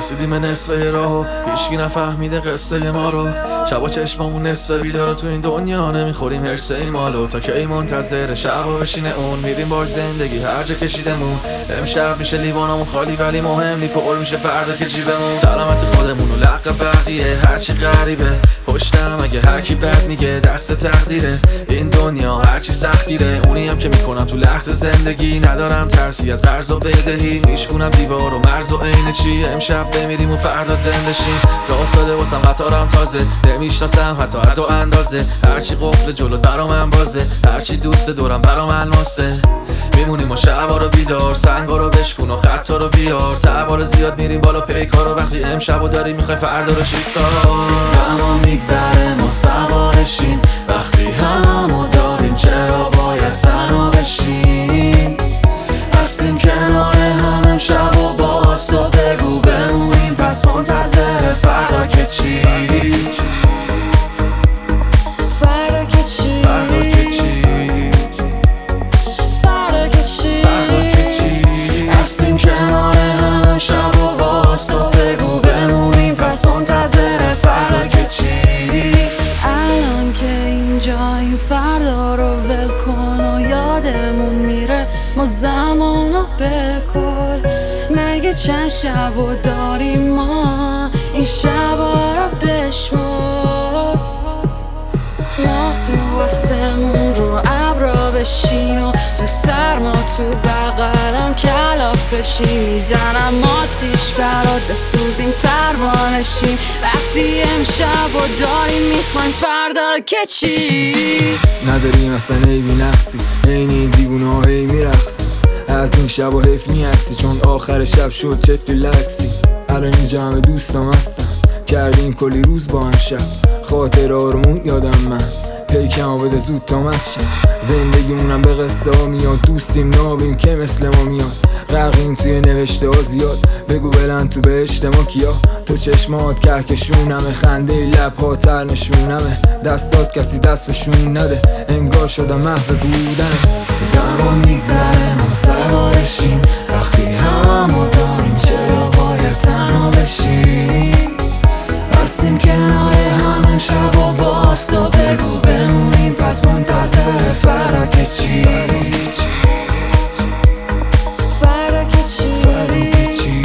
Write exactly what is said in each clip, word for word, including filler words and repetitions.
رسیدیم نصف راهو، هیچکی نفهمیده قصه ما رو. شبا چشمامون نصف بیدارو، تو این دنیا نمیخوریم هرسه این مالو. تا که ای منتظر شبا بشینه اون، میریم بار زندگی هر جا کشیدمون. امشب میشه لیوانمون خالی ولی مهم نی، پر میشه فردا که جیبمون. سلامت خودمون و لق بقیه هرچی غریبه، پشتم اگه هرکی بد میگه دست تقدیره. این دنیا هرچی سختگیره، اونی هم که میکنم تو لحظه زندگی. ندارم ترسی از قرض و بدهی، میشکونم دیوار و مرز و عین چی. امشب بمیریم و فردا زنده شیم. راه افتاده واسم قطارم تازه، نمیشناسم حتی حد و اندازه. هرچی قفل جلو برا من بازه، هرچی دوست دورم برا من الماسه. میمونیم و شبا رو بیدار، سنگا رو بشکن و خطا رو بیار. تبار زیاد میریم بالا پیکار رو، وقتی امشبو داریم میخوایم فردا رو شیکار. زمان میگذره ما سوارشیم، وقتی همو داریم چرا باید تنها بشیم؟ هستیم کنار هم امشب و باز، تو بگو بمونیم پس منتظر فردا که چی؟ فردا که چی؟ فردا که چی؟ فردا که چی؟ فردا که چی؟ هستیم کنار هم امشب و باز، تو بگو بمونیم پس منتظر فردا که چی؟ الان که اینجاییم فردا رو ول کن و یادمون میره ما زمانو بکل. مگه چند شب و داریم ما، این شبا رو بشمار. ماه تو آسمون رو ابرا بشین و تو سرما تو بغلم کلافشی. میزنم آتیش برات بسوزیم پروانشیم، وقتی امشب و داریم میخوایم فردا که چی؟ نداریم اصلا عیبی نقصی، عینی دیوونه ها هی میرقصی. از این شب و حیف میعکسی، چون آخر شب شد چت ریلکسی. الان این جمع دوستام هستم، کردیم کلی روز با هم شب. خاطر آرمون یادم من پیکمو بده زود تا مسشم. زندگیمونم به قصه ها میاد، دوستیم نابیم که مثل ما میاد. غرقیم توی نوشته ها زیاد، بگو بلند تو بهشت ما کیا. تو چشمات کهکشونمه، خنده لب ها تر نشونمه. دستات کسی دست بشون نده، انگار شدم محو بودن. زمان میگذره ما سوارشیم، وقتی همو داریم چرا باید تنها بشیم؟ هستیم کنار هم امشب و باز، تو بگو بمونیم پس منتظر فردا که چی؟ فردا که چی؟ فردا که چی؟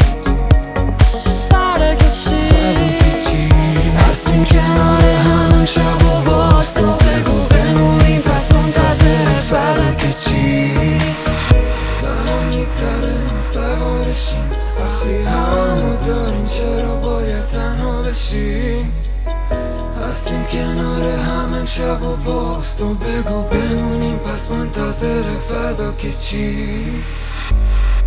فردا که چی؟ فردا که چی؟ هستیم کنار هم امشب و باز، تو بگو بمونیم پس منتظر فردا که چی؟ زمان میگذره ما سوارشیم، وقتی همو داریم چرا باید تنها بشیم؟ هستیم کنار هم امشب و باز، تو بگو بمونیم پس منتظر فردا که چی؟